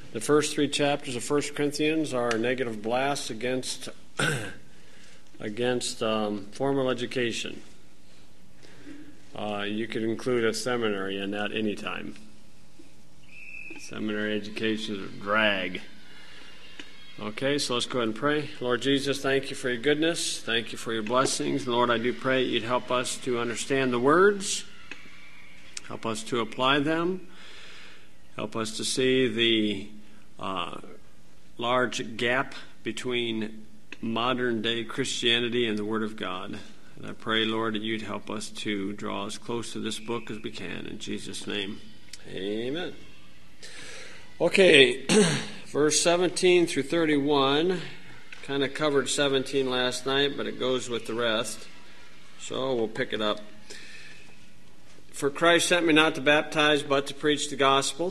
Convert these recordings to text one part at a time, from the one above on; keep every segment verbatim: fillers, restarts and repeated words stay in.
The first three chapters of First Corinthians are negative blasts against against um, formal education. Uh, you could include a seminary in that anytime. Seminary education is a drag. Okay, so let's go ahead and pray. Lord Jesus, thank you for your goodness. Thank you for your blessings. And Lord, I do pray you'd help us to understand the words. Help us to apply them. Help us to see the uh, large gap between modern-day Christianity and the Word of God. And I pray, Lord, that you'd help us to draw as close to this book as we can. In Jesus' name, amen. Okay, verse seventeen through thirty-one. Kind of covered seventeen last night, but it goes with the rest. So we'll pick it up. For Christ sent me not to baptize, but to preach the gospel.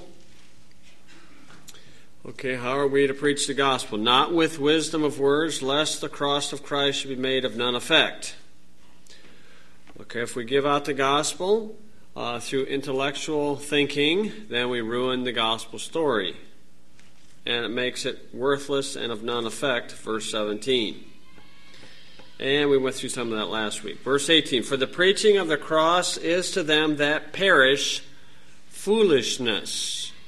Okay, how are we to preach the gospel? Not with wisdom of words, lest the cross of Christ should be made of none effect. Okay, if we give out the gospel uh, through intellectual thinking, then we ruin the gospel story. And it makes it worthless and of none effect, verse seventeen. And we went through some of that last week. Verse eighteen, for the preaching of the cross is to them that perish foolishness.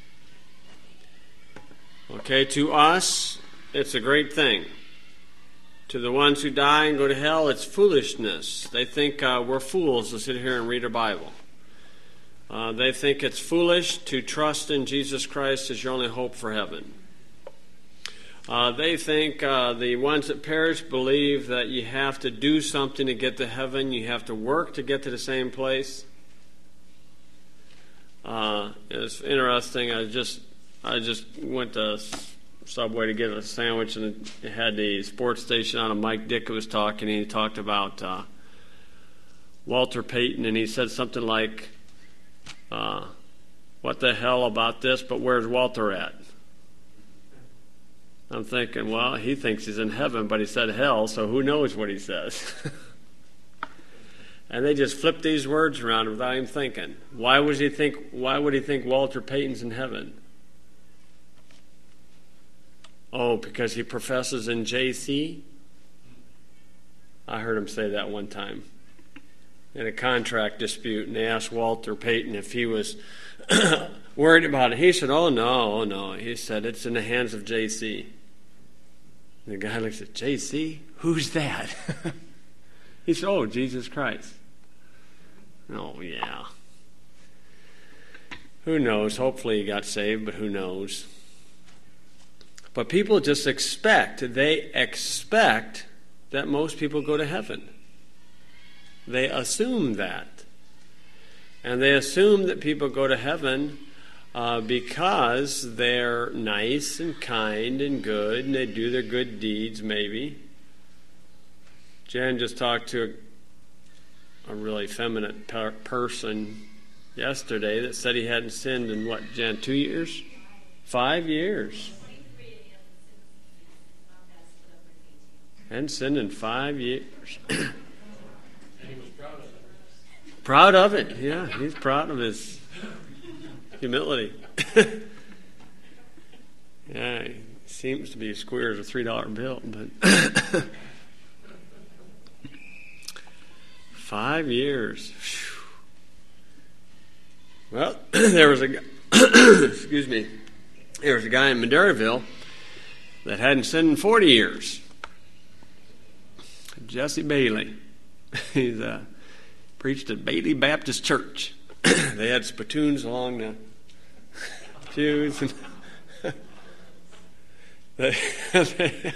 Okay, to us, it's a great thing. To the ones who die and go to hell, it's foolishness. They think uh, we're fools to sit here and read our Bible. Uh, they think it's foolish to trust in Jesus Christ as your only hope for heaven. Uh, they think uh, the ones that perish believe that you have to do something to get to heaven. You have to work to get to the same place. Uh, it's interesting. I just I just went to Subway to get a sandwich, and it had the sports station on, and Mike Dick was talking, and he talked about uh, Walter Payton, and he said something like, uh, what the hell about this, but where's Walter at? I'm thinking, well, he thinks he's in heaven, but he said hell, so who knows what he says. And they just flip these words around without him thinking. Why would he think, why would he think Walter Payton's in heaven? Oh, because he professes in J C? I heard him say that one time in a contract dispute, and they asked Walter Payton if he was worried about it. He said, oh, no, oh, no. He said, it's in the hands of J C. And the guy looks at, J C? Who's that? He said, oh, Jesus Christ. Oh, yeah. Who knows? Hopefully he got saved, but who knows? But people just expect, they expect that most people go to heaven. They assume that. And they assume that people go to heaven uh, because they're nice and kind and good, and they do their good deeds, maybe. Jen just talked to a, a really feminine per- person yesterday that said he hadn't sinned in, what, Jen, two years? Five years. Hadn't sinned in five years. And he was proud of it. Proud of it, yeah. He's proud of his humility. Yeah, he seems to be square as a three dollar bill, but five years. Well, there was a guy, excuse me, there was a guy in Madeiraville that hadn't sinned in forty years. Jesse Bailey. He's uh, preached at Bailey Baptist Church. They had spittoons along the pews. And they, they,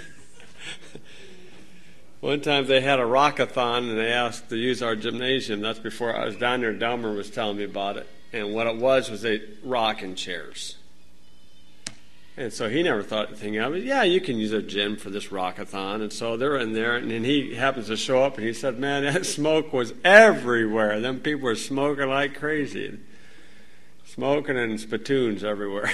one time they had a rockathon, and they asked to use our gymnasium. That's before I was down there. Delmer was telling me about it. And what it was was they rocking chairs. And so he never thought anything of it. Yeah, you can use a gym for this rockathon. And so they're in there, and then he happens to show up, and he said, man, that smoke was everywhere. Them people were smoking like crazy. Smoking and spittoons everywhere.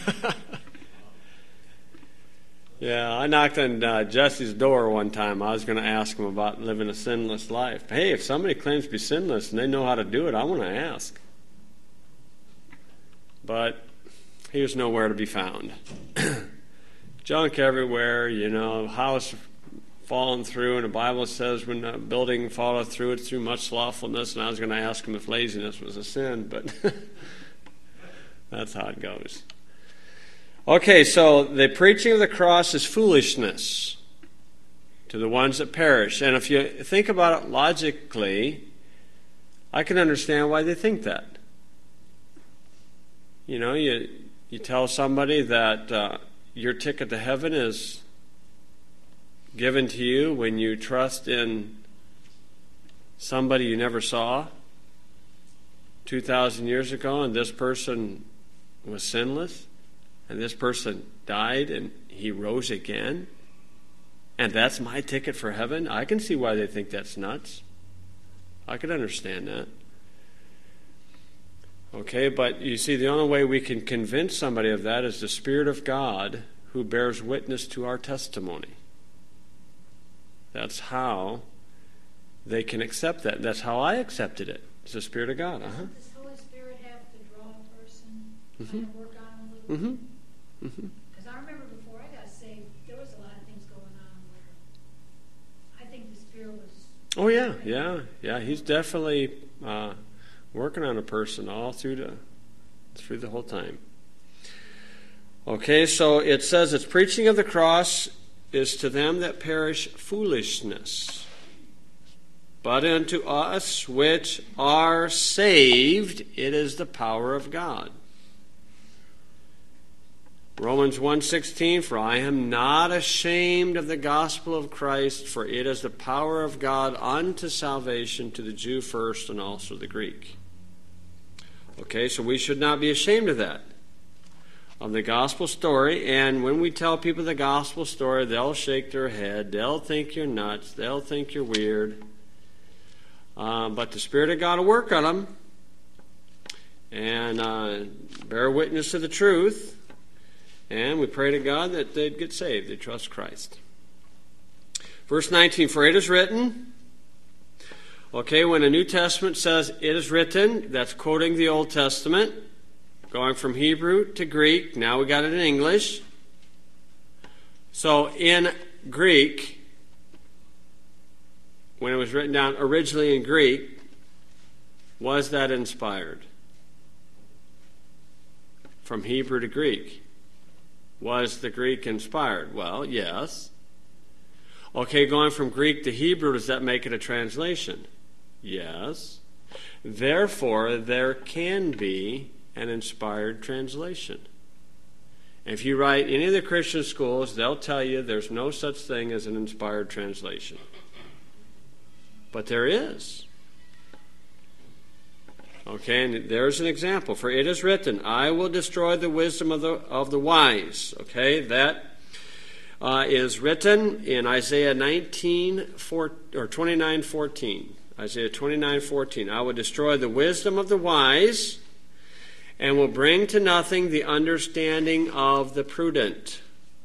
Yeah, I knocked on uh, Jesse's door one time. I was going to ask him about living a sinless life. Hey, if somebody claims to be sinless and they know how to do it, I want to ask. But he was nowhere to be found. Junk everywhere, you know, house falling through, and the Bible says when a building falleth through, it's through much slothfulness, and I was going to ask him if laziness was a sin, but that's how it goes. Okay, so the preaching of the cross is foolishness to the ones that perish. And if you think about it logically, I can understand why they think that. You know, you you tell somebody that uh, your ticket to heaven is given to you when you trust in somebody you never saw two thousand years ago, and this person was sinless, and this person died and he rose again, and that's my ticket for heaven. I can see why they think that's nuts. I can understand that. Okay, but you see, the only way we can convince somebody of that is the Spirit of God who bears witness to our testimony. That's how they can accept that. That's how I accepted it. It's the Spirit of God. Uh-huh. Does the Holy Spirit have to draw a person, Mm-hmm. kind of work on them a little bit? Mm-hmm. Mm-hmm. Because I remember before I got saved, there was a lot of things going on where I think the Spirit was... Oh, yeah, yeah, yeah. He's definitely uh, working on a person all through the, through the whole time. Okay, so it says it's preaching of the cross is to them that perish foolishness. But unto us which are saved, it is the power of God. Romans one sixteen, for I am not ashamed of the gospel of Christ, for it is the power of God unto salvation to the Jew first and also the Greek. Okay, so we should not be ashamed of that, of the gospel story. And when we tell people the gospel story, they'll shake their head. They'll think you're nuts. They'll think you're weird. Uh, but the Spirit of God will work on them and uh, bear witness to the truth. And we pray to God that they'd get saved. They'd trust Christ. Verse nineteen, for it is written. Okay, when the New Testament says it is written, that's quoting the Old Testament, going from Hebrew to Greek. Now we got it in English. So in Greek, when it was written down originally in Greek, was that inspired? From Hebrew to Greek. Was the Greek inspired? Well, yes. Okay, going from Greek to Hebrew, does that make it a translation? Yes. Therefore, there can be an inspired translation. If you write any of the Christian schools, they'll tell you there's no such thing as an inspired translation. But there is. Okay, and there's an example. For it is written, I will destroy the wisdom of the of the wise. Okay, that uh, is written in Isaiah nineteen four, or twenty-nine fourteen. Isaiah twenty-nine fourteen. I will destroy the wisdom of the wise, and will bring to nothing the understanding of the prudent.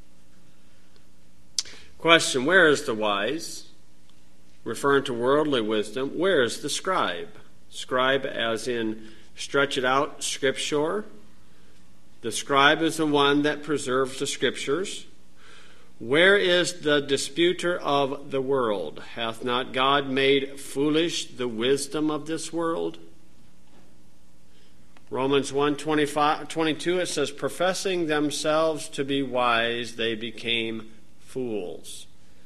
Question: where is the wise? Referring to worldly wisdom. Where is the scribe? Scribe as in stretch it out, scripture. The scribe is the one that preserves the scriptures. Where is the disputer of the world? Hath not God made foolish the wisdom of this world? Romans one twenty-five, twenty-two, it says, professing themselves to be wise, they became fools.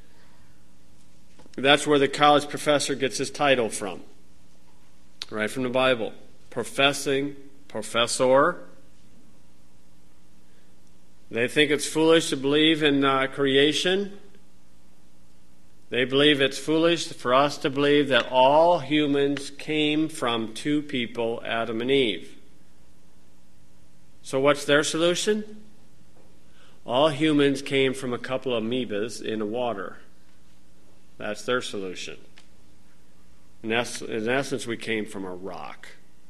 That's where the college professor gets his title from. Right from the Bible. Professing, professor. They think it's foolish to believe in uh, creation. They believe it's foolish for us to believe that all humans came from two people, Adam and Eve. So what's their solution? All humans came from a couple of amoebas in the water. That's their solution. In essence, we came from a rock.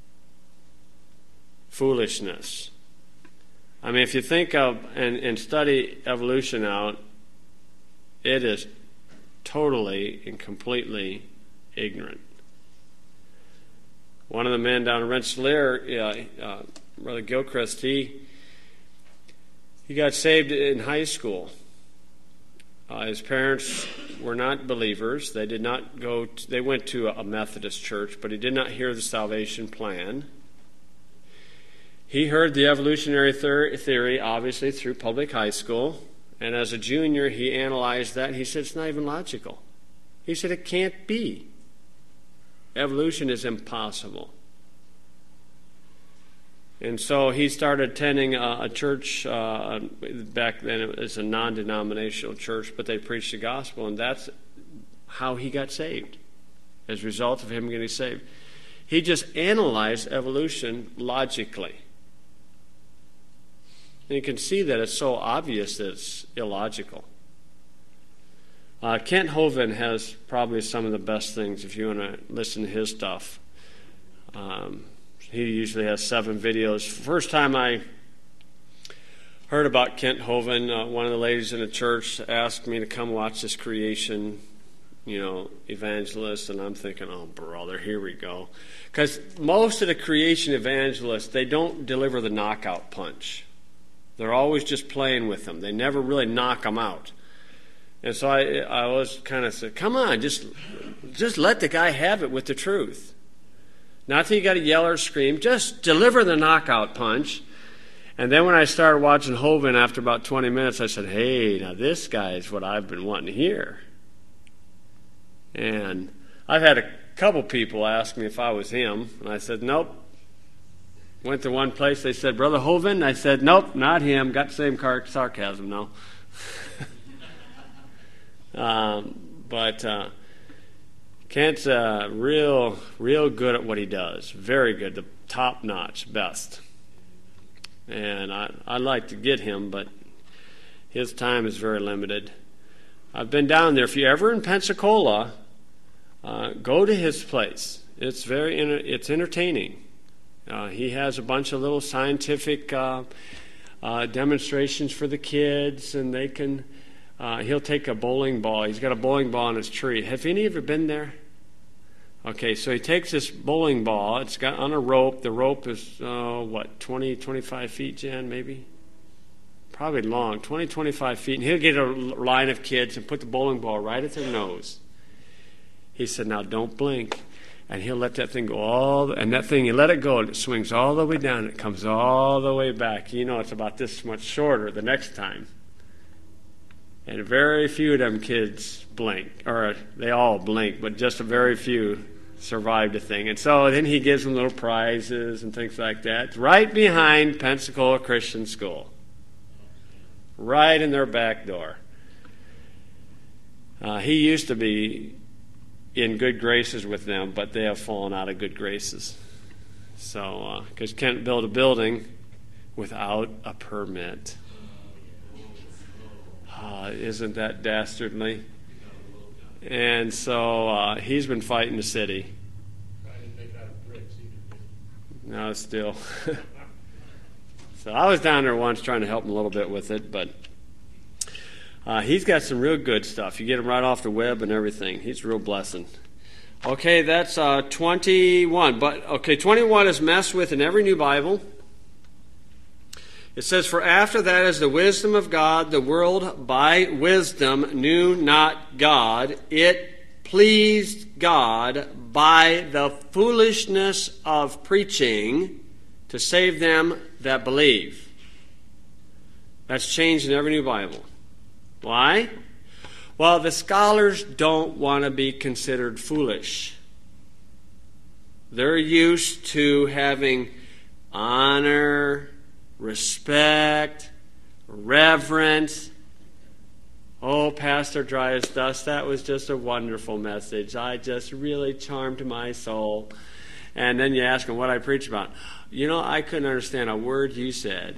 Foolishness. I mean, if you think of and, and study evolution out, it is totally and completely ignorant. One of the men down in Rensselaer, uh, uh, Brother Gilchrist, he He got saved in high school. Uh, his parents were not believers. They did not go to, they went to a Methodist church, but he did not hear the salvation plan. He heard the evolutionary theory, obviously, through public high school. And as a junior, he analyzed that, and he said, it's not even logical. He said, it can't be. Evolution is impossible. And so he started attending a, a church, uh, back then it was a non-denominational church, but they preached the gospel, and that's how he got saved, as a result of him getting saved. He just analyzed evolution logically. And you can see that it's so obvious that it's illogical. Uh, Kent Hovind has probably some of the best things if you want to listen to his stuff. Um, he usually has seven videos. First time I heard about Kent Hovind, uh, one of the ladies in the church asked me to come watch this creation, you know, evangelist, and I'm thinking, oh, brother, here we go. Because most of the creation evangelists, they don't deliver the knockout punch. They're always just playing with them. They never really knock them out. And so I, I was kind of said, come on, just, just let the guy have it with the truth. Not that you got to yell or scream. Just deliver the knockout punch. And then when I started watching Hovind after about twenty minutes, I said, hey, now this guy is what I've been wanting to hear. And I've had a couple people ask me if I was him. And I said, nope. Went to one place, they said, Brother Hovind? I said, nope, not him. Got the same car- sarcasm now. um, but uh, Kent's uh, real, real good at what he does. Very good, the top notch, best. And I, I'd like to get him, but his time is very limited. I've been down there. If you're ever in Pensacola, uh, go to his place. It's very, it's entertaining. Uh, he has a bunch of little scientific uh, uh, demonstrations for the kids, and they can. Uh, he'll take a bowling ball. He's got a bowling ball on his tree. Have any of you been there? Okay, so he takes this bowling ball. It's got on a rope. The rope is uh, what, twenty, twenty-five feet, Jan, maybe? Probably long, twenty, twenty-five feet. And he'll get a line of kids and put the bowling ball right at their nose. He said, "Now don't blink." And he'll let that thing go all, the, and that thing, you let it go, and it swings all the way down, it comes all the way back. You know it's about this much shorter the next time. And very few of them kids blink, or they all blink, but just a very few survived the thing. And so then he gives them little prizes and things like that, right behind Pensacola Christian School, right in their back door. Uh, he used to be in good graces with them, but they have fallen out of good graces. So, because uh, can't build a building without a permit. Uh, isn't that dastardly? And so uh, he's been fighting the city. I didn't make it out of bricks either. No, still. So I was down there once trying to help him a little bit with it, but Uh, he's got some real good stuff. You get him right off the web and everything. He's a real blessing. Okay, that's uh, twenty-one. But okay, twenty-one is messed with in every new Bible. It says, "For after that is the wisdom of God. The world by wisdom knew not God. It pleased God by the foolishness of preaching to save them that believe." That's changed in every new Bible. Why? Well, the scholars don't want to be considered foolish. They're used to having honor, respect, reverence. Oh, Pastor Dry as Dust, that was just a wonderful message. I just really charmed my soul. And then you ask them what I preach about. You know, I couldn't understand a word you said.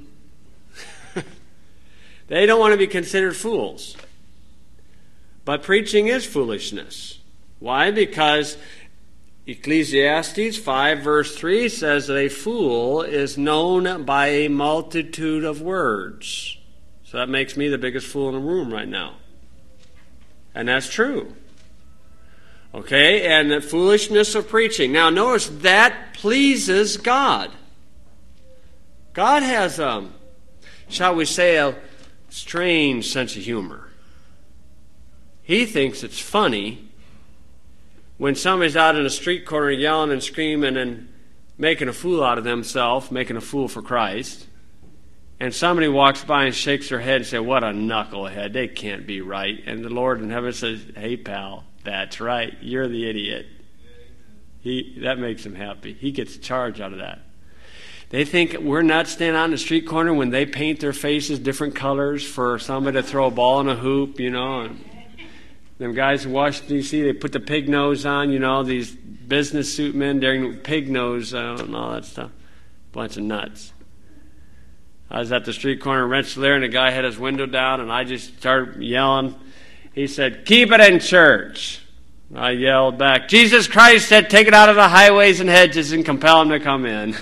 They don't want to be considered fools. But preaching is foolishness. Why? Because Ecclesiastes five verse three says that a fool is known by a multitude of words. So that makes me the biggest fool in the room right now. And that's true. Okay, and the foolishness of preaching. Now notice that pleases God. God has um shall we say, a strange sense of humor. He thinks it's funny when somebody's out in a street corner yelling and screaming and making a fool out of themselves, making a fool for Christ, and somebody walks by and shakes their head and says, what a knucklehead, they can't be right. And the Lord in heaven says, hey, pal, that's right, you're the idiot. He, that makes him happy. He gets a charge out of that. They think we're not standing out in the street corner when they paint their faces different colors for somebody to throw a ball in a hoop, you know. And them guys in Washington, D C, they put the pig nose on, you know, these business suit men during pig nose uh, and all that stuff. Bunch of nuts. I was at the street corner in Rensselaer, and the guy had his window down, and I just started yelling. He said, keep it in church. I yelled back, Jesus Christ said, take it out of the highways and hedges and compel them to come in.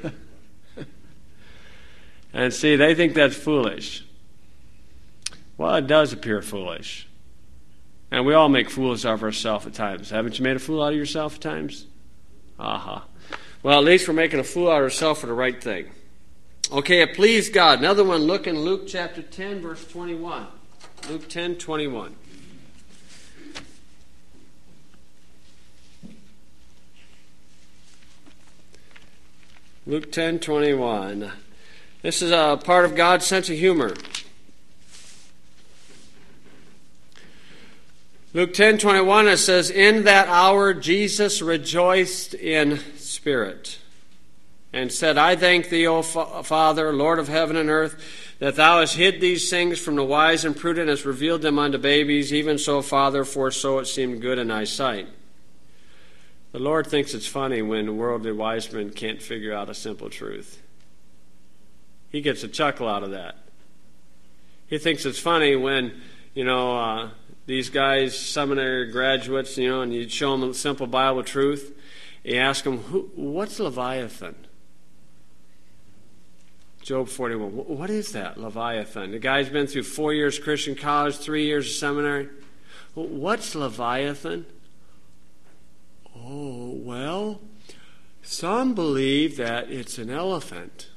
And see, they think that's foolish. Well, it does appear foolish. And we all make fools of ourselves at times. Haven't you made a fool out of yourself at times? Aha. Well, at least we're making a fool out of ourselves for the right thing. Okay, it pleased God. Another one, look in Luke chapter ten, verse twenty-one. Luke ten, twenty-one. Luke ten, twenty-one. This is a part of God's sense of humor. Luke ten, twenty-one, it says, in that hour Jesus rejoiced in spirit, and said, I thank thee, O Father, Lord of heaven and earth, that thou hast hid these things from the wise and prudent, and hast revealed them unto babies. Even so, Father, for so it seemed good in thy sight. The Lord thinks it's funny when worldly wise men can't figure out a simple truth. He gets a chuckle out of that. He thinks it's funny when, you know, uh, these guys, seminary graduates, you know, and you show them a simple Bible truth. You ask them, Who, what's Leviathan? Job forty-one. What is that, Leviathan? The guy's been through four years Christian college, three years of seminary. What's Leviathan? Oh, well, some believe that it's an elephant.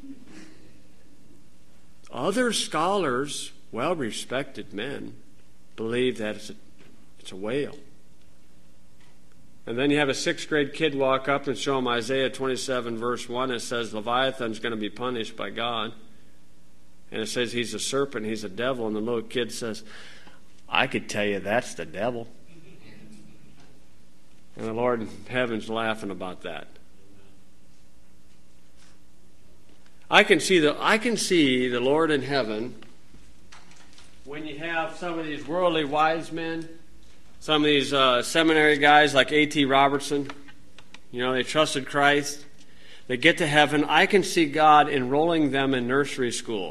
Other scholars, well-respected men, believe that it's a, it's a whale. And then you have a sixth grade kid walk up and show him Isaiah twenty-seven, verse one. It says Leviathan's going to be punished by God. And it says he's a serpent, he's a devil. And the little kid says, I could tell you that's the devil. And the Lord in heaven's laughing about that. I can see the I can see the Lord in heaven when you have some of these worldly wise men, some of these uh, seminary guys like A T Robertson, you know, they trusted Christ. They get to heaven. I can see God enrolling them in nursery school.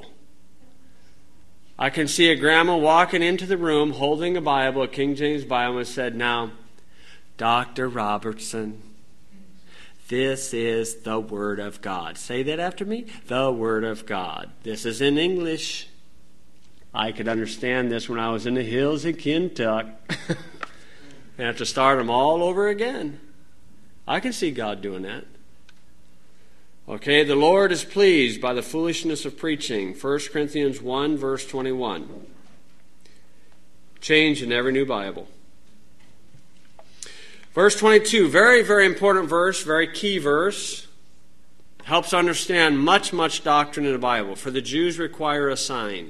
I can see a grandma walking into the room holding a Bible, a King James Bible, and said, now, Doctor Robertson, this is the Word of God. Say that after me. The Word of God. This is in English. I could understand this when I was in the hills in Kentucky. I have to start them all over again. I can see God doing that. Okay, the Lord is pleased by the foolishness of preaching. First Corinthians one, verse twenty-one. Change in every new Bible. Verse twenty-two, very, very important verse, very key verse. Helps understand much, much doctrine in the Bible. For the Jews require a sign.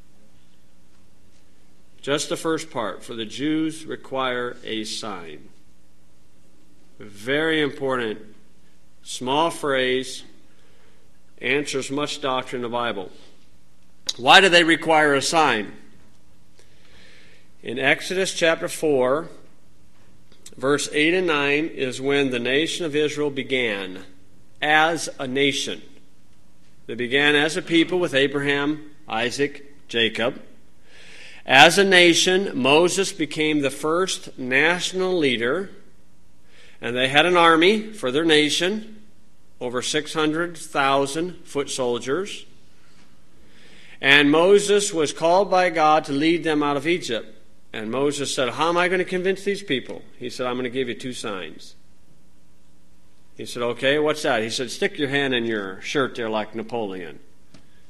Just the first part. For the Jews require a sign. Very important. Small phrase. Answers much doctrine in the Bible. Why do they require a sign? In Exodus chapter four, verse eight and nine is when the nation of Israel began as a nation. They began as a people with Abraham, Isaac, Jacob. As a nation, Moses became the first national leader, and they had an army for their nation, over six hundred thousand foot soldiers. And Moses was called by God to lead them out of Egypt. And Moses said, how am I going to convince these people? He said, I'm going to give you two signs. He said, okay, what's that? He said, stick your hand in your shirt there like Napoleon.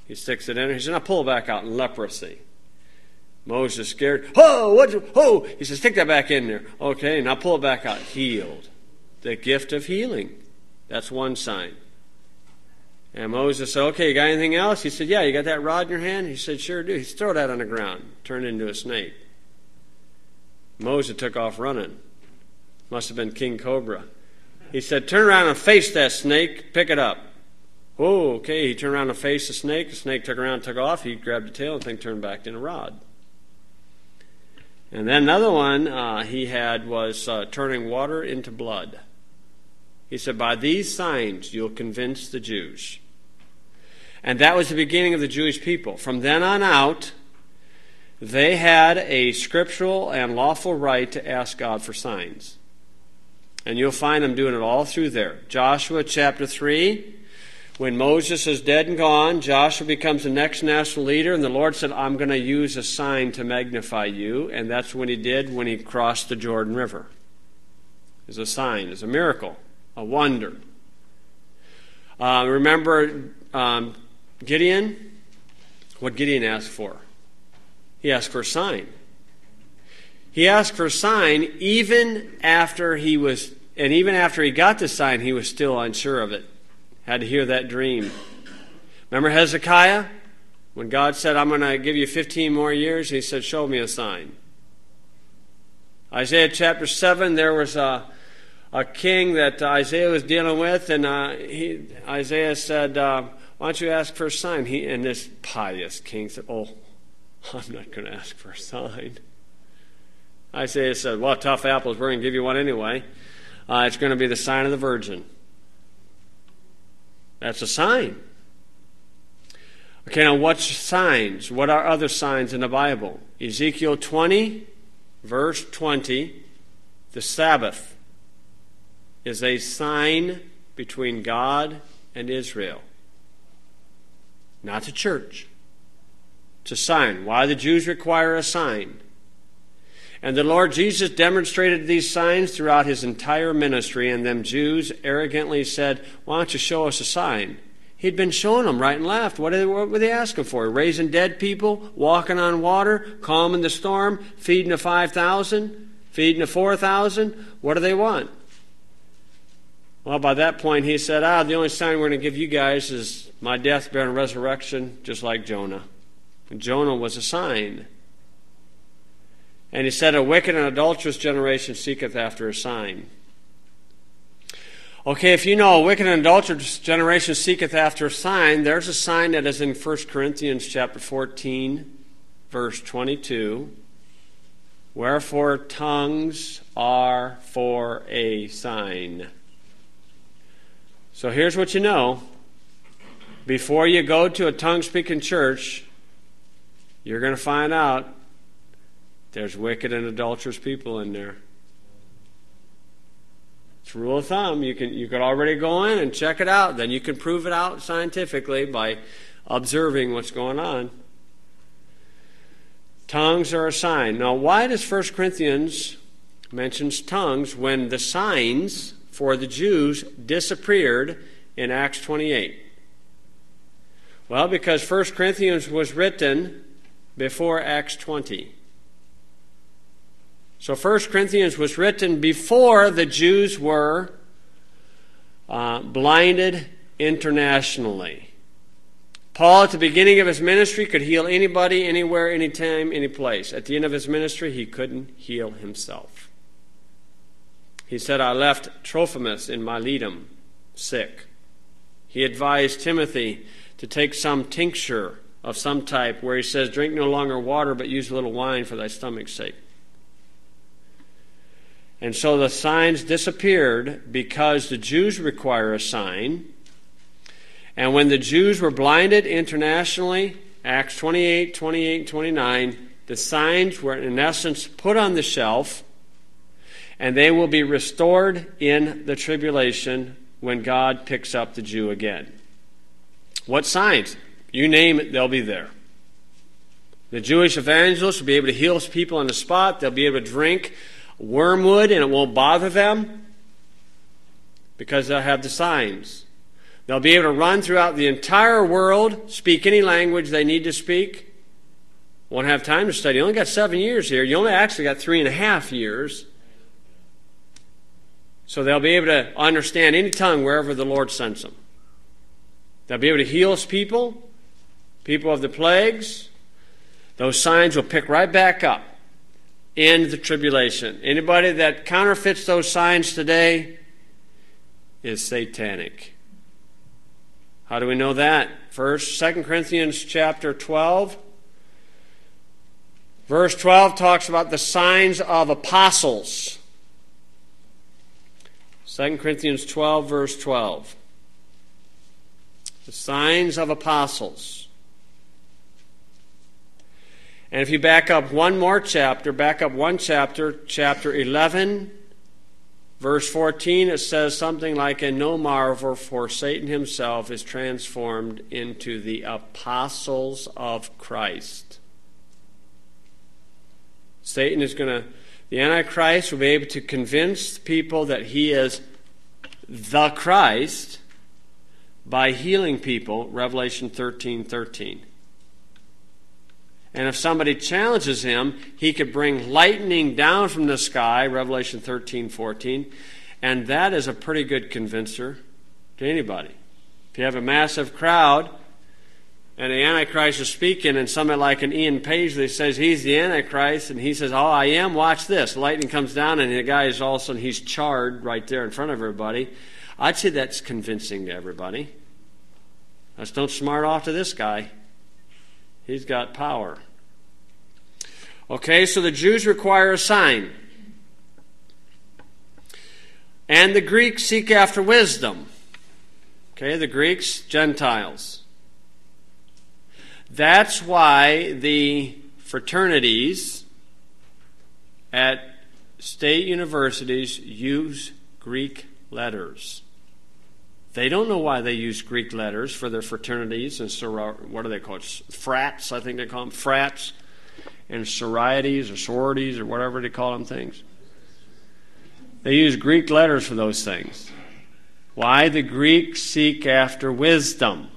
He sticks it in her. He says, now pull it back out. Leprosy. Moses scared. Oh, what? Oh! He says, stick that back in there. Okay, now pull it back out. Healed. The gift of healing. That's one sign. And Moses said, okay, you got anything else? He said, yeah, you got that rod in your hand? He said, sure do. He said, throw that on the ground. Turned into a snake. Moses took off running. Must have been King Cobra. He said, turn around and face that snake. Pick it up. Oh, okay. He turned around and faced the snake. The snake took around and took off. He grabbed the tail and the thing turned back into a rod. And then another one uh, he had was uh, turning water into blood. He said, by these signs you'll convince the Jews. And that was the beginning of the Jewish people. From then on out, they had a scriptural and lawful right to ask God for signs. And you'll find them doing it all through there. Joshua chapter three, when Moses is dead and gone, Joshua becomes the next national leader, and the Lord said, I'm going to use a sign to magnify you. And that's what he did when he crossed the Jordan River. It's a sign, it's a miracle, a wonder. Uh, remember um, Gideon? What Gideon asked for? He asked for a sign. He asked for a sign even after he was, and even after he got the sign, he was still unsure of it. Had to hear that dream. Remember Hezekiah? When God said, I'm going to give you fifteen more years, he said, show me a sign. Isaiah chapter seven, there was a, a king that Isaiah was dealing with, and uh, he, Isaiah said, uh, why don't you ask for a sign? He, and this pious king said, oh, I'm not going to ask for a sign. Isaiah said, well, tough apples, we're going to give you one anyway. Uh, it's going to be the sign of the virgin. That's a sign. Okay, now what signs? What are other signs in the Bible? Ezekiel twenty, verse twenty, the Sabbath is a sign between God and Israel. Not the church. It's a sign. Why the Jews require a sign. And the Lord Jesus demonstrated these signs throughout his entire ministry, and them Jews arrogantly said, why don't you show us a sign? He'd been showing them right and left. What, they, what were they asking for? Raising dead people, walking on water, calming the storm, feeding the five thousand, feeding the four thousand? What do they want? Well, by that point he said, ah, the only sign we're going to give you guys is my death, burial, and resurrection, just like Jonah. And Jonah was a sign. And he said, a wicked and adulterous generation seeketh after a sign. Okay, if you know a wicked and adulterous generation seeketh after a sign, there's a sign that is in First Corinthians chapter fourteen, verse twenty-two. Wherefore tongues are for a sign. So here's what you know. Before you go to a tongue-speaking church, you're going to find out there's wicked and adulterous people in there. It's a rule of thumb. You can you could already go in and check it out. Then you can prove it out scientifically by observing what's going on. Tongues are a sign. Now, why does First Corinthians mentions tongues when the signs for the Jews disappeared in Acts twenty-eight? Well, because First Corinthians was written before Acts twenty. So First Corinthians was written before the Jews were uh, blinded internationally. Paul, at the beginning of his ministry, could heal anybody, anywhere, anytime, any place. At the end of his ministry, he couldn't heal himself. He said, I left Trophimus in Miletum, sick. He advised Timothy to take some tincture of some type, where he says, drink no longer water, but use a little wine for thy stomach's sake. And so the signs disappeared because the Jews require a sign. And when the Jews were blinded internationally, Acts twenty-eight, twenty-eight, twenty-nine, the signs were in essence put on the shelf, and they will be restored in the tribulation when God picks up the Jew again. What signs? You name it, they'll be there. The Jewish evangelists will be able to heal people on the spot. They'll be able to drink wormwood and it won't bother them because they'll have the signs. They'll be able to run throughout the entire world, speak any language they need to speak. Won't have time to study. You only got seven years here. You only actually got three and a half years. So they'll be able to understand any tongue wherever the Lord sends them. They'll be able to heal his people, people of the plagues. Those signs will pick right back up in the tribulation. Anybody that counterfeits those signs today is satanic. How do we know that? First, Second Corinthians chapter twelve. Verse twelve talks about the signs of apostles. Second Corinthians twelve, verse twelve. The signs of apostles. And if you back up one more chapter, back up one chapter, chapter eleven, verse fourteen, it says something like, "And no marvel, for Satan himself is transformed into the apostles of Christ." Satan is going to, the Antichrist will be able to convince people that he is the Christ by healing people, Revelation thirteen thirteen. And if somebody challenges him, he could bring lightning down from the sky, Revelation thirteen fourteen, and that is a pretty good convincer to anybody. If you have a massive crowd and the Antichrist is speaking, and somebody like an Ian Paisley says he's the Antichrist, and he says, "Oh, I am, watch this." Lightning comes down, and the guy is all of a sudden, he's charred right there in front of everybody. I'd say that's convincing to everybody. Let's don't smart off to this guy. He's got power. Okay, so the Jews require a sign. And the Greeks seek after wisdom. Okay, the Greeks, Gentiles. That's why the fraternities at state universities use Greek letters. They don't know why they use Greek letters for their fraternities and soror- what are they called? Frats, I think they call them. Frats and sororities or sororities or whatever they call them things. They use Greek letters for those things. Why? The Greeks seek after wisdom.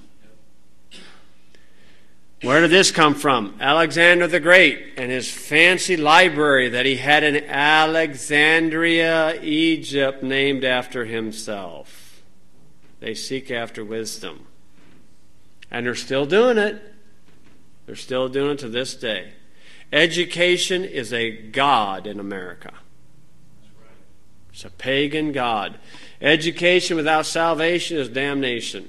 Where did this come from? Alexander the Great and his fancy library that he had in Alexandria, Egypt, named after himself. They seek after wisdom. And they're still doing it. They're still doing it to this day. Education is a god in America. It's a pagan god. Education without salvation is damnation.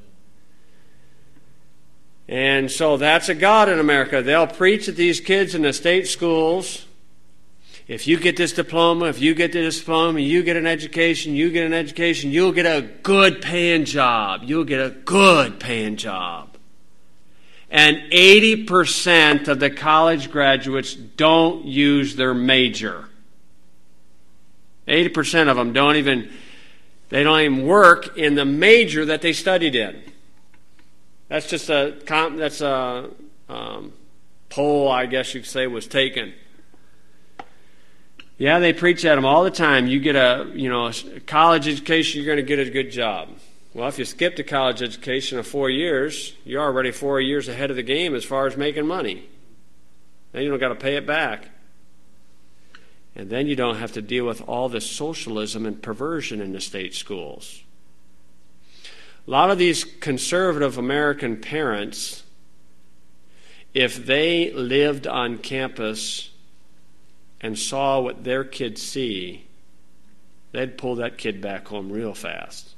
And so that's a god in America. They'll preach at these kids in the state schools. If you get this diploma, if you get this diploma, you get an education, you get an education, you'll get a good paying job. You'll get a good paying job. And eighty percent of the college graduates don't use their major. eighty percent of them don't even, they don't even work in the major that they studied in. That's just a, that's a um, poll, I guess you could say, was taken. Yeah, they preach at them all the time. You get a, you know, a college education, you're going to get a good job. Well, if you skip to college education of four years, you're already four years ahead of the game as far as making money. Then you don't got to pay it back. And then you don't have to deal with all this socialism and perversion in the state schools. A lot of these conservative American parents, if they lived on campus and saw what their kids see, they'd pull that kid back home real fast.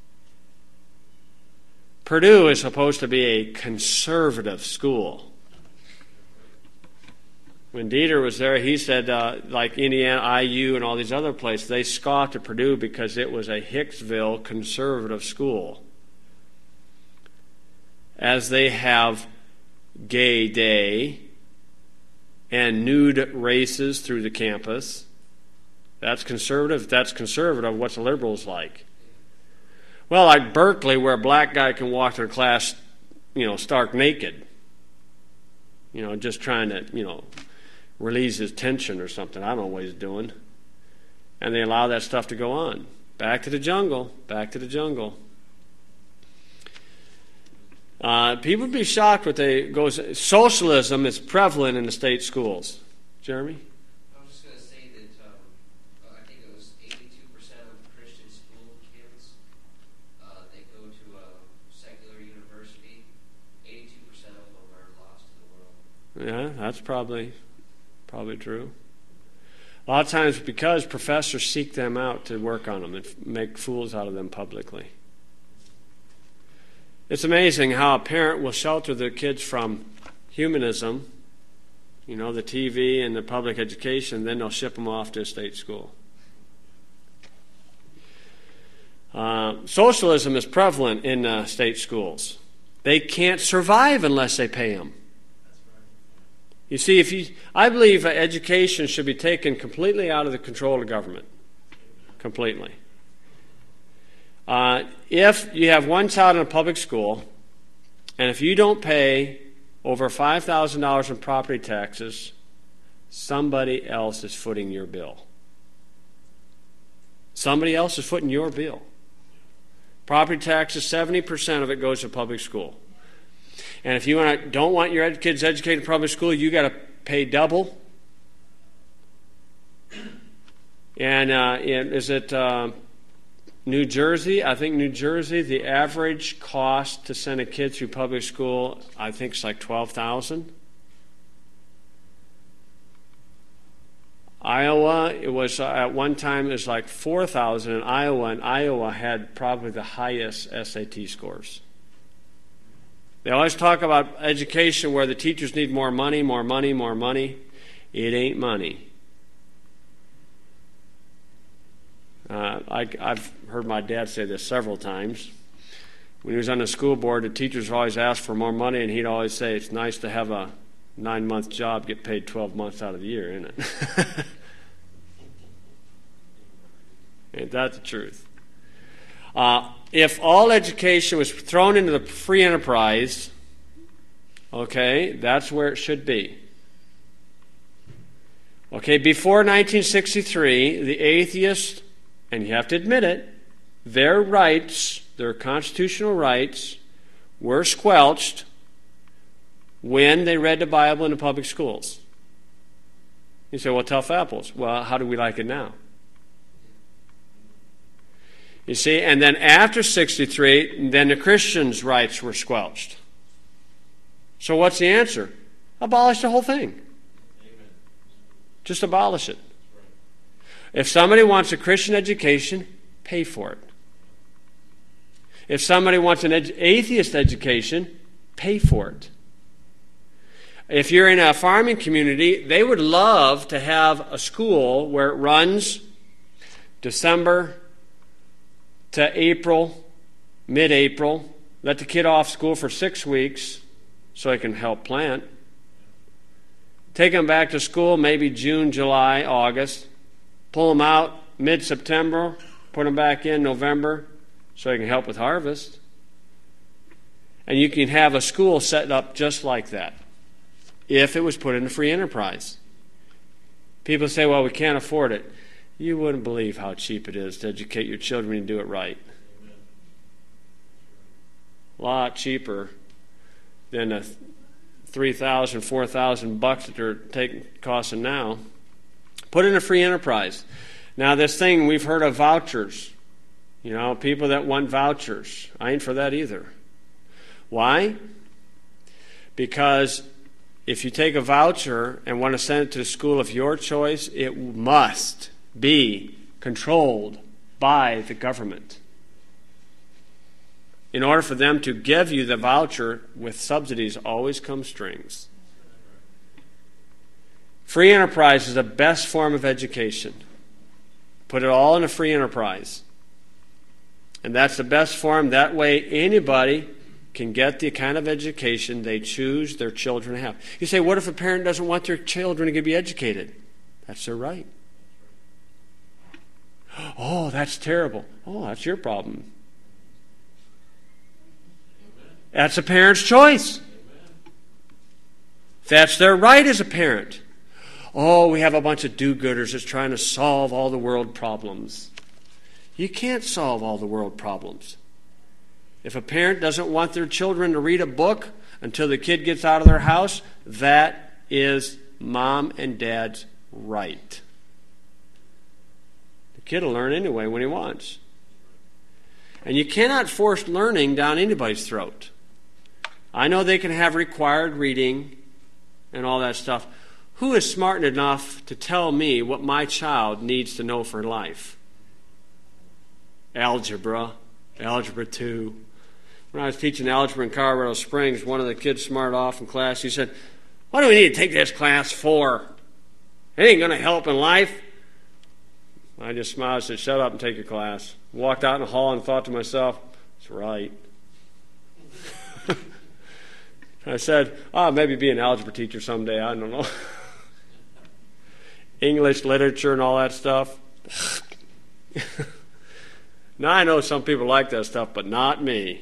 Purdue is supposed to be a conservative school. When Dieter was there, he said, uh, like Indiana, I U, and all these other places, they scoffed at Purdue because it was a Hicksville conservative school. As they have gay day and nude races through the campus. That's conservative. If that's conservative, what's the liberals like? Well, like Berkeley, where a black guy can walk to class, you know, stark naked. You know, just trying to, you know, release his tension or something. I don't know what he's doing. And they allow that stuff to go on. Back to the jungle. Back to the jungle. Uh, people would be shocked what they goes. Socialism is prevalent in the state schools. Jeremy? I was just going to say that um, I think it was eighty-two percent of Christian school kids uh, that go to a secular university, eighty-two percent of them are lost to the world. Yeah, that's probably probably true. A lot of times because professors seek them out to work on them and make fools out of them publicly. It's amazing how a parent will shelter their kids from humanism, you know, the T V and the public education, then they'll ship them off to a state school. Uh, socialism is prevalent in uh, state schools. They can't survive unless they pay them. You see, if you, I believe education should be taken completely out of the control of government. Completely. Uh, if you have one child in a public school, and if you don't pay over five thousand dollars in property taxes, somebody else is footing your bill. Somebody else is footing your bill. Property taxes, seventy percent of it goes to public school. And if you want, don't want your kids educated in public school, you got to pay double. And, uh, and is it uh, New Jersey? I think New Jersey, the average cost to send a kid through public school, I think it's like twelve thousand dollars. Iowa, it was uh, at one time it was like four thousand dollars in Iowa, and Iowa had probably the highest S A T scores. They always talk about education where the teachers need more money, more money, more money. It ain't money. Uh, I, I've heard my dad say this several times. When he was on the school board, the teachers always asked for more money, and he'd always say, it's nice to have a nine-month job, get paid twelve months out of the year, isn't it? Ain't that the truth? Uh, if all education was thrown into the free enterprise, okay, that's where it should be. Okay, before nineteen sixty-three, the atheists, and you have to admit it, their rights, their constitutional rights, were squelched when they read the Bible in the public schools. You say, well, tough apples. Well, how do we like it now? You see, and then after sixty-three, then the Christians' rights were squelched. So what's the answer? Abolish the whole thing. Amen. Just abolish it. If somebody wants a Christian education, pay for it. If somebody wants an ed- atheist education, pay for it. If you're in a farming community, they would love to have a school where it runs December to April, mid-April. Let the kid off school for six weeks so he can help plant. Take them back to school maybe June, July, August. Pull them out mid-September. Put them back in November so he can help with harvest. And you can have a school set up just like that if it was put in a free enterprise. People say, well, we can't afford it. You wouldn't believe how cheap it is to educate your children and do it right. Amen. A lot cheaper than the three thousand, four thousand bucks that they're taking costing now. Put in a free enterprise. Now, this thing we've heard of vouchers. You know, people that want vouchers. I ain't for that either. Why? Because if you take a voucher and want to send it to the school of your choice, it must be controlled by the government. In order for them to give you the voucher with subsidies, always come strings. Free enterprise is the best form of education. Put it all in a free enterprise. And that's the best form. That way anybody can get the kind of education they choose their children to have. You say, what if a parent doesn't want their children to be educated? That's their right. Oh, that's terrible. Oh, that's your problem. That's a parent's choice. That's their right as a parent. Oh, we have a bunch of do-gooders that's trying to solve all the world problems. You can't solve all the world problems. If a parent doesn't want their children to read a book until the kid gets out of their house, that is mom and dad's right. The kid will learn anyway when he wants. And you cannot force learning down anybody's throat. I know they can have required reading and all that stuff. Who is smart enough to tell me what my child needs to know for life? Algebra, Algebra two. When I was teaching algebra in Colorado Springs, one of the kids smarted off in class. He said, "What do we need to take this class for? It ain't going to help in life." I just smiled and said, "Shut up and take your class." Walked out in the hall and thought to myself, "That's right." I said, "Oh, maybe be an algebra teacher someday. I don't know." English literature and all that stuff. Now I know some people like that stuff, but not me.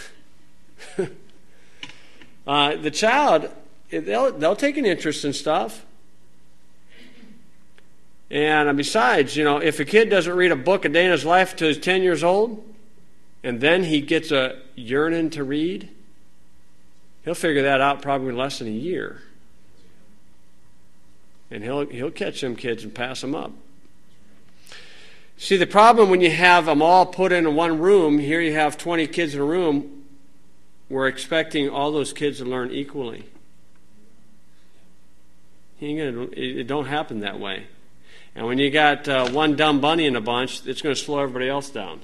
uh, the child, they'll, they'll take an interest in stuff. And besides, you know, if a kid doesn't read a book a day in his life until he's ten years old, and then he gets a yearning to read, he'll figure that out probably in less than a year. And he'll he'll catch them kids and pass them up. See, the problem when you have them all put in one room, here you have twenty kids in a room, we're expecting all those kids to learn equally. You ain't gonna, it don't happen that way. And when you got uh, one dumb bunny in a bunch, it's going to slow everybody else down.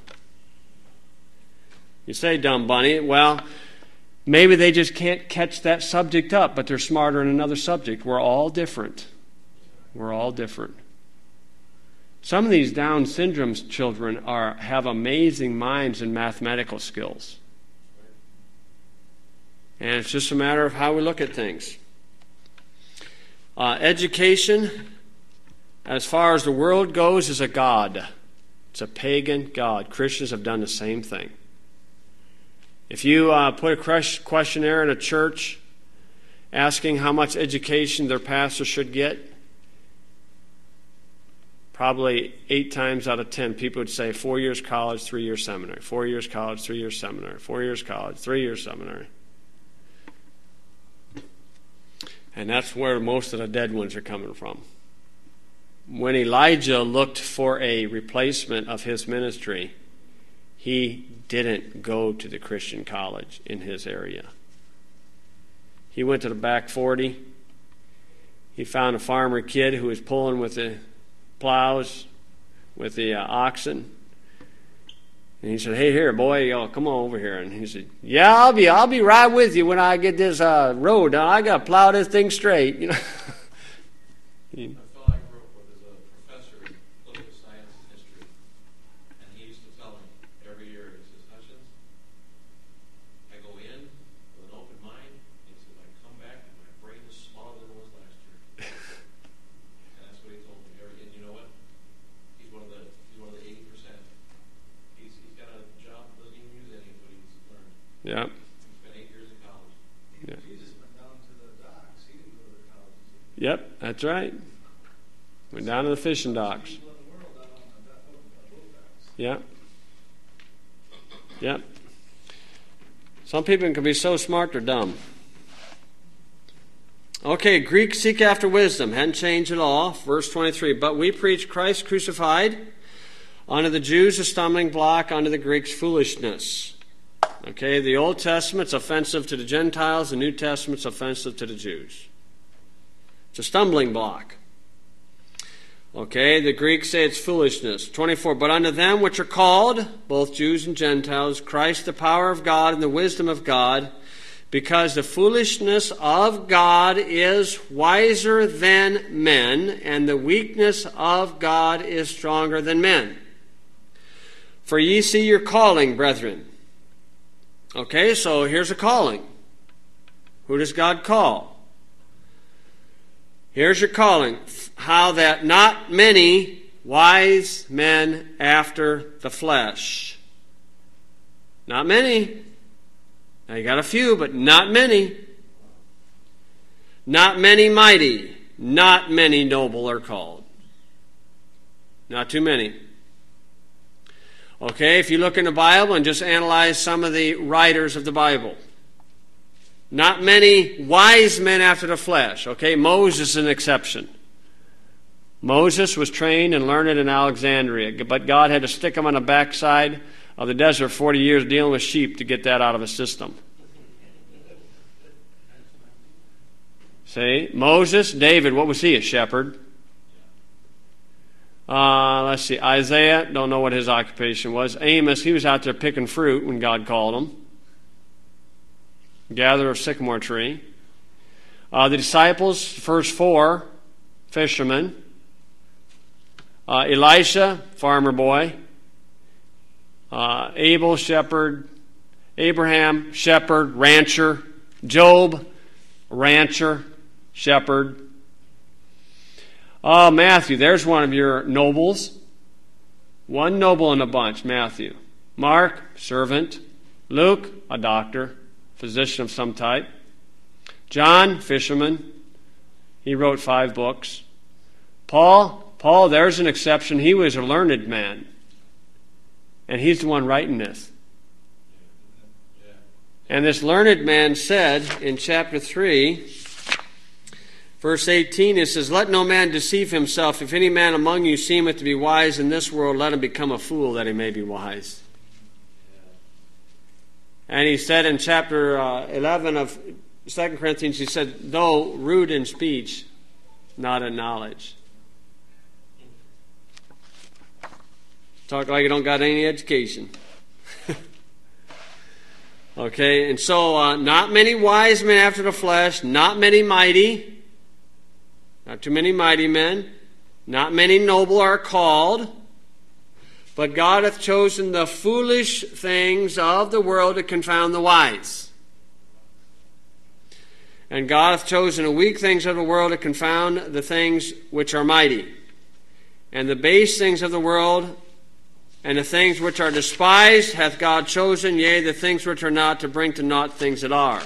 You say dumb bunny, well, maybe they just can't catch that subject up, but they're smarter in another subject. We're all different. We're all different. Some of these Down syndrome children are have amazing minds and mathematical skills. And it's just a matter of how we look at things. Uh, education, as far as the world goes, is a god. It's a pagan god. Christians have done the same thing. If you uh, put a questionnaire in a church asking how much education their pastor should get, probably eight times out of ten people would say four years college, three years seminary. Four years college, three years seminary. Four years college, three years seminary. And that's where most of the dead ones are coming from. When Elijah looked for a replacement of his ministry, he didn't go to the Christian college in his area. He went to the back forty. He found a farmer kid who was pulling with the plows, with the uh, oxen. And he said, "Hey, here, boy, oh, come on over here." And he said, "Yeah, I'll be, I'll be right with you when I get this uh, road done. I got to plow this thing straight." You know. he, A fellow I grew up with is a professor in political science and history, and he used to tell me every year, he says, "Hutchins, I go in with an open mind. He says, I come back and my brain is smaller than it was last year." And that's what he told me. Every, and you know what? He's one of the he's one of the eighty percent. He's he's got a job that doesn't even use any of what he's learned. yeah. He spent eight years in college. Yeah. Jesus went down to the docks. He didn't go to the college. Yep, that's right. Went down to the fishing docks. People in the world down on the dock- on the boat docks. Yep. Yep. Some people can be so smart they're dumb. Okay, Greeks seek after wisdom. Hadn't changed at all. Verse twenty-three. But we preach Christ crucified, unto the Jews a stumbling block, unto the Greeks foolishness. Okay, the Old Testament's offensive to the Gentiles, the New Testament's offensive to the Jews. It's a stumbling block. Okay, the Greeks say it's foolishness. twenty-four, but unto them which are called, both Jews and Gentiles, Christ the power of God and the wisdom of God, because the foolishness of God is wiser than men, and the weakness of God is stronger than men. For ye see your calling, brethren. Okay, so here's a calling. Who does God call? Here's your calling. How that not many wise men after the flesh. Not many. Now you got a few, but not many. Not many mighty. Not many noble are called. Not too many. Okay, if you look in the Bible and just analyze some of the writers of the Bible. Not many wise men after the flesh. Okay, Moses is an exception. Moses was trained and learned in Alexandria, but God had to stick him on the backside of the desert forty years dealing with sheep to get that out of his system. See, Moses, David, what was he? A shepherd. Uh, let's see, Isaiah, don't know what his occupation was. Amos, he was out there picking fruit when God called him. Gatherer of sycamore tree. Uh, the disciples, first four, fishermen. Uh, Elisha, farmer boy. Uh, Abel, shepherd. Abraham, shepherd, rancher. Job, rancher, shepherd. Oh, Matthew, there's one of your nobles. One noble in a bunch, Matthew. Mark, servant. Luke, a doctor, physician of some type. John, fisherman. He wrote five books. Paul, Paul, there's an exception. He was a learned man. And he's the one writing this. And this learned man said in chapter three, verse eighteen, it says, "Let no man deceive himself. If any man among you seemeth to be wise in this world, let him become a fool that he may be wise." And he said in chapter uh, eleven of Second Corinthians, he said, "Though rude in speech, not in knowledge." Talk like you don't got any education. Okay, and so uh, not many wise men after the flesh, not many mighty, not too many mighty men, not many noble are called, but God hath chosen the foolish things of the world to confound the wise. And God hath chosen the weak things of the world to confound the things which are mighty. And the base things of the world and the things which are despised hath God chosen, yea, the things which are not, to bring to naught things that are.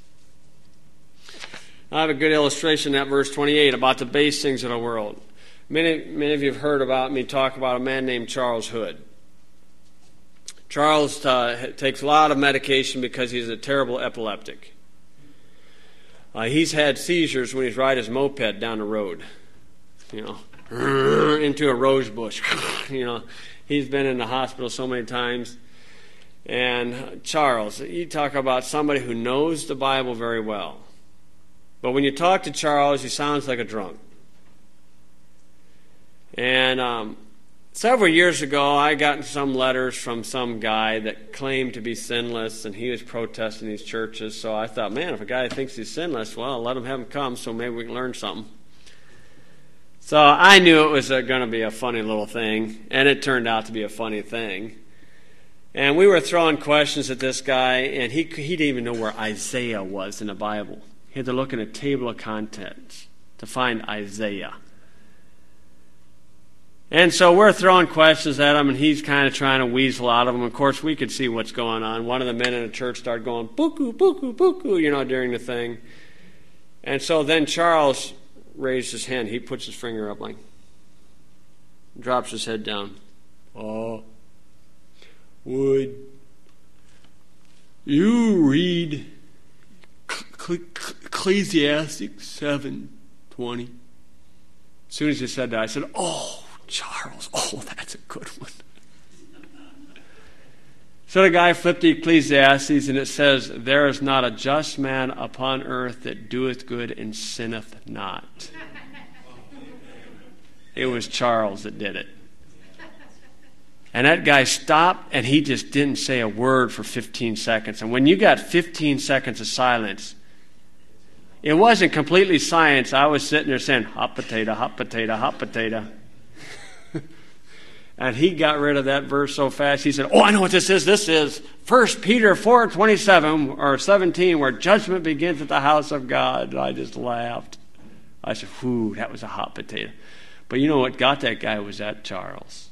I have a good illustration in that verse twenty-eight about the base things of the world. Many, many of you have heard about me talk about a man named Charles Hood. Charles uh, takes a lot of medication because he's a terrible epileptic. Uh, he's had seizures when he's riding his moped down the road, you know, into a rose bush. You know, he's been in the hospital so many times. And Charles, you talk about somebody who knows the Bible very well. But when you talk to Charles, he sounds like a drunk. And um, several years ago, I got some letters from some guy that claimed to be sinless, and he was protesting these churches. So I thought, man, if a guy thinks he's sinless, well, let him have him come so maybe we can learn something. So I knew it was going to be a funny little thing, and it turned out to be a funny thing. And we were throwing questions at this guy, and he, he didn't even know where Isaiah was in the Bible. He had to look in a table of contents to find Isaiah. And so we're throwing questions at him, and he's kind of trying to weasel out of them. Of course, we could see what's going on. One of the men in the church started going, "Buku, buku, buku," you know, during the thing. And so then Charles raised his hand. He puts his finger up like, drops his head down. "Oh, would you read Ecclesiastes seven twenty? As soon as he said that, I said, "Oh, Charles, oh, that's a good one." So the guy flipped the Ecclesiastes, and it says, "There is not a just man upon earth that doeth good and sinneth not." It was Charles that did it. And that guy stopped, and he just didn't say a word for fifteen seconds. And when you got fifteen seconds of silence, it wasn't completely silence. I was sitting there saying, "Hot potato, hot potato, hot potato." And he got rid of that verse so fast, he said, "Oh, I know what this is. This is First Peter four twenty-seven or seventeen, where judgment begins at the house of God." And I just laughed. I said, "Whew, that was a hot potato." But you know what got that guy was that Charles.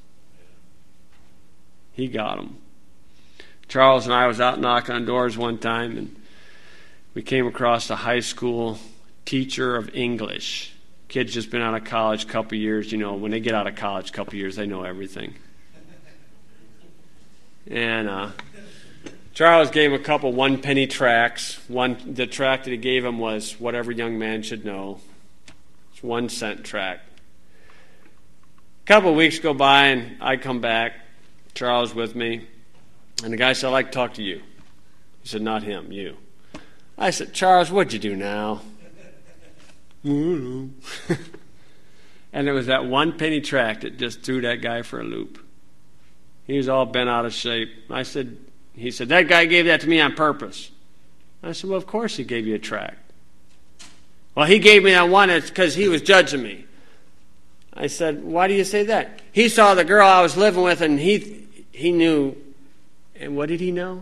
He got him. Charles and I was out knocking on doors one time, and we came across a high school teacher of English. Kid's just been out of college a couple years. You know, when they get out of college a couple years, they know everything. And uh, Charles gave him a couple one-penny tracts. One, the tract that he gave him was Whatever Young Man Should Know. It's one cent tract. A couple of weeks go by, and I come back. Charles with me. And the guy said, I'd like to talk to you. He said, not him, you. I said, Charles, what'd you do now? I don't know. And it was that one penny tract that just threw that guy for a loop. He was all bent out of shape. I said, he said, that guy gave that to me on purpose. I said, well, of course he gave you a tract. Well, he gave me that one because he was judging me. I said, why do you say that? He saw the girl I was living with, and he he knew. And what did he know?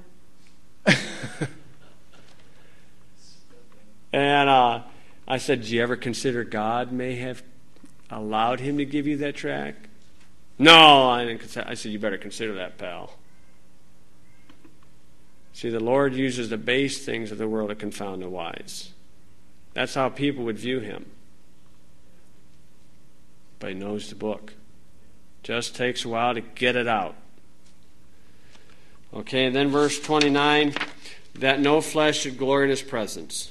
And uh, I said, did you ever consider God may have allowed him to give you that tract? No, I didn't consider. I said, you better consider that, pal. See, the Lord uses the base things of the world to confound the wise. That's how people would view him. But he knows the book. Just takes a while to get it out. Okay, and then verse twenty-nine, that no flesh should glory in his presence.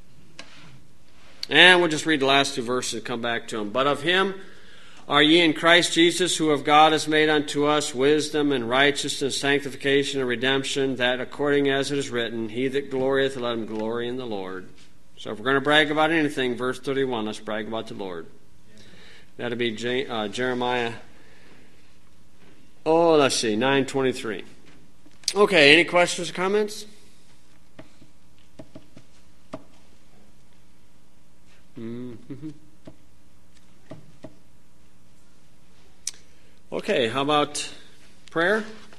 And we'll just read the last two verses and come back to them. But of him are ye in Christ Jesus, who of God has made unto us wisdom and righteousness, sanctification and redemption, that according as it is written, he that glorieth, let him glory in the Lord. So if we're going to brag about anything, verse thirty-one, let's brag about the Lord. That'll be J- uh, Jeremiah, oh, let's see, nine twenty-three. Okay, any questions or comments? Mm-hmm. Okay, how about prayer?